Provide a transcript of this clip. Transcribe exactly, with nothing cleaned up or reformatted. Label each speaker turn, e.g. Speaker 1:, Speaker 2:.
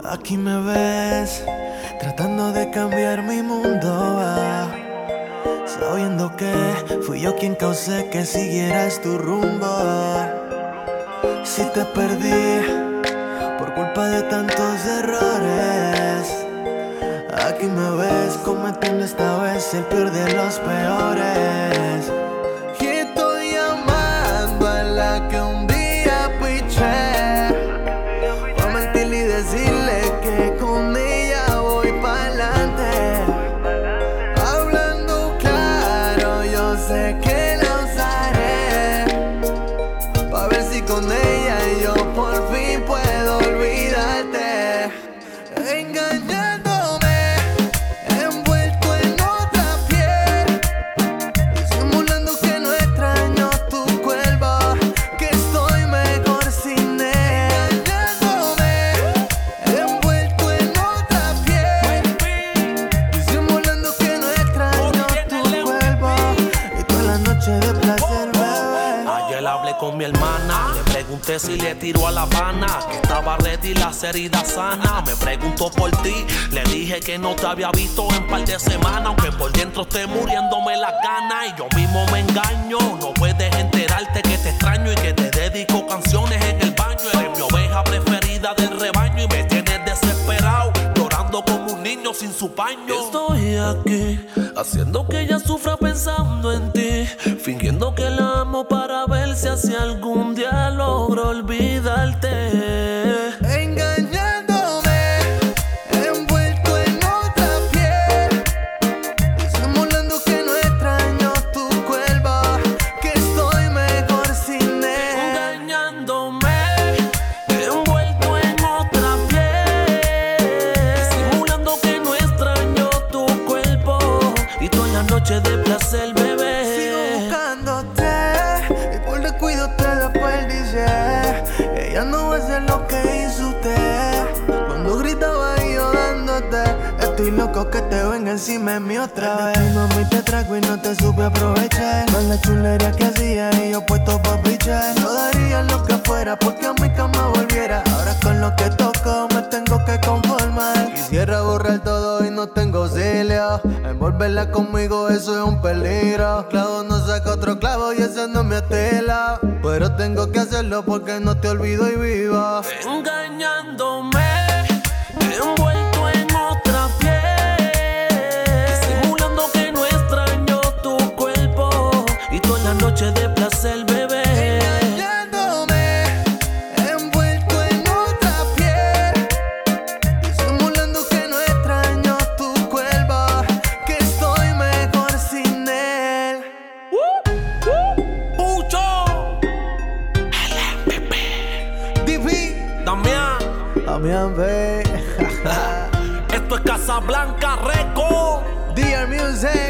Speaker 1: Aquí me ves, tratando de cambiar mi mundo, ah, sabiendo que fui yo quien causé que siguieras tu rumbo, ah. Si te perdí por culpa de tantos errores, aquí me ves cometiendo esta vez el peor de los peores. Y estoy llamando a la que un día piché, pa' mentirle y decirle que con ella voy pa'lante. Hablando claro, yo sé que la usaré, pa' ver si con ella yo por fin puedo olvidarte. Engañándome, envuelto en otra piel, simulando que no extraño tu cuerpo, que estoy mejor sin él. Engañándome, envuelto en otra piel, simulando que no extraño tu cuerpo, y toda la noche de placer, bebé.
Speaker 2: Ayer hablé con mi hermana, le pregunté si le tiró a La Habana, que estaba ready, las heridas sanas. Me preguntó por ti, le dije que no te había visto en par de semanas, aunque por dentro esté muriéndome las ganas. Y yo mismo me engaño, no puedes enterarte que te extraño y que te dedico canciones en el baño. Eres mi oveja preferida del rebaño y me tienes desesperado, llorando como un niño sin su paño. Estoy aquí, haciendo que ella sufra pensando en ti, fingiendo que la amo para ver si así algún día logro olvidarte.
Speaker 1: Engañándome, envuelto en otra piel, simulando que no extraño tu cuerpo, que estoy mejor sin él.
Speaker 2: Engañándome, envuelto en otra piel, simulando que no extraño tu cuerpo, y toda la noche de placer, bebé.
Speaker 1: Sigo buscándote y por descuido te desperdicié. Ella no va a hacer lo que hizo usted cuando gritaba y yo dándote. Estoy loco que te venga encima de mí otra vez. Mami, te trago y no te supe aprovechar, con la chulería que hacía y yo puesto pa' pichar. No daría lo que fuera porque a mi cama volviera. Ahora con lo que toco me tengo que conformar. Quisiera borrar todo y no tengo auxilio. Envolverla conmigo, eso es un peligro. Clavo no saca otro clavo y ese no me estilo, pero tengo que hacerlo porque no te olvido y vivo.
Speaker 2: Engañándome, envuelto en otra piel, simulando que no extraño tu cuerpo, y toda la noche de placer, bebé.
Speaker 1: Engañándome, envuelto en otra piel, simulando que no extraño tu cuerpo, que estoy mejor sin él.
Speaker 2: Pucho,
Speaker 1: D V,
Speaker 2: Damián,
Speaker 1: Damián, ve.
Speaker 2: esto es Casablanca Record.
Speaker 1: D R Music.